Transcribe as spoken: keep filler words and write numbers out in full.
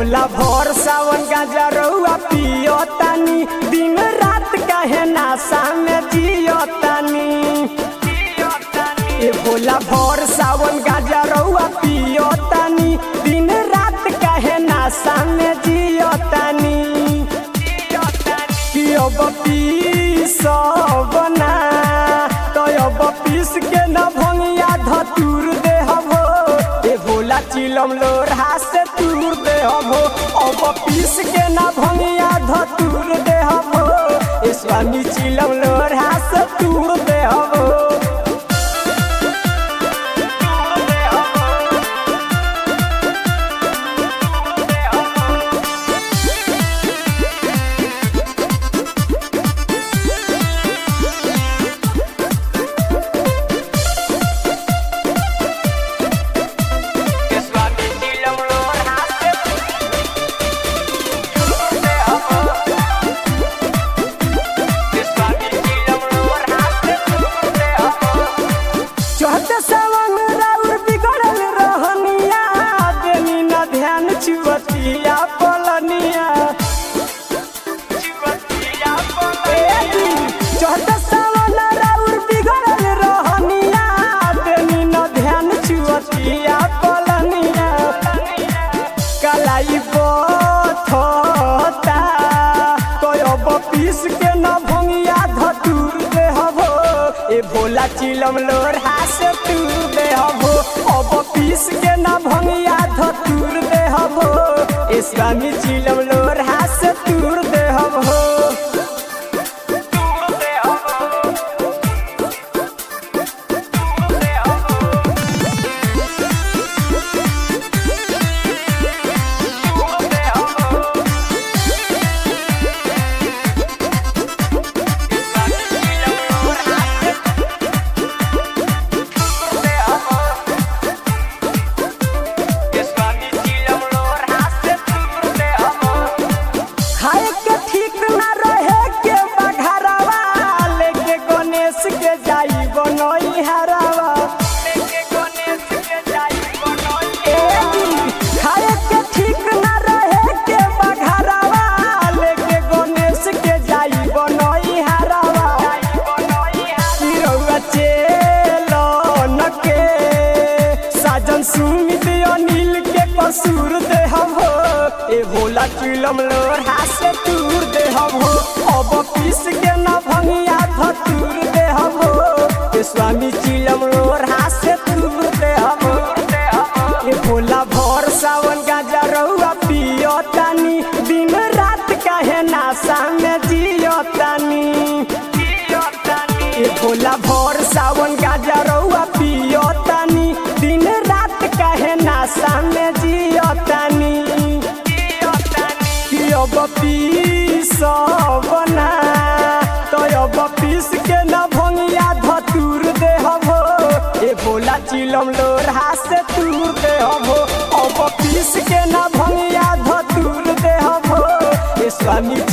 भोला भोर सावन गांजा रउआ पियो तानी दिन रात काहे नासा में जियो तानी। ए भोला भोर सावन गांजा रउआ पियो तानी दिन रात काहे नासा में जियो तानी। कि अब पीस बना तो अब पीस के न भंगिया धतूर दे हबो। ए भोला चिलम लोरहा से तूर दे हबो। अब पीस के न भंगिया धतूर दे हबो। ए स्वामी चिलम लोरहा से तूर दे हबो। चुवतिया पलनिया चौथा सावन राउर बिगड़ल रहनिया देनी न ध्यान चुवतिया पलनिया। कलाई बथता तो अब पीस के न भंगिया धतूर दे हबो। ए भोला चिलम लोरहा से तूर दे हबो। अब पीस के न भंगिया धतूर दे हबो। ए स्वामी चिलम लोरहा से तूर दे हबो। सुमित अनिल के कसूर दे हबो। ए भोला चिलम लोरहा से तूर दे हबो। अब पीस के न भंगिया धतूर दे हबो। ए स्वामी चिलम लोरहा से तूर दे हबो। ए भोला भोर सावन गांजा रउआ पियो तानी दिन रात काहे नासा में जियो तानी। ए भोला भोर सावन गांजा रउआ पियो तानी दिन रात काहे नासा में जियो तानी। कि अब पीस बना तो अब पीस के न भंगिया धतूर दे हबो। ए भोला चिलम लोरहा से तूर दे हबो। अब पीस के न भंगिया धतूर दे हबो। ए स्वामी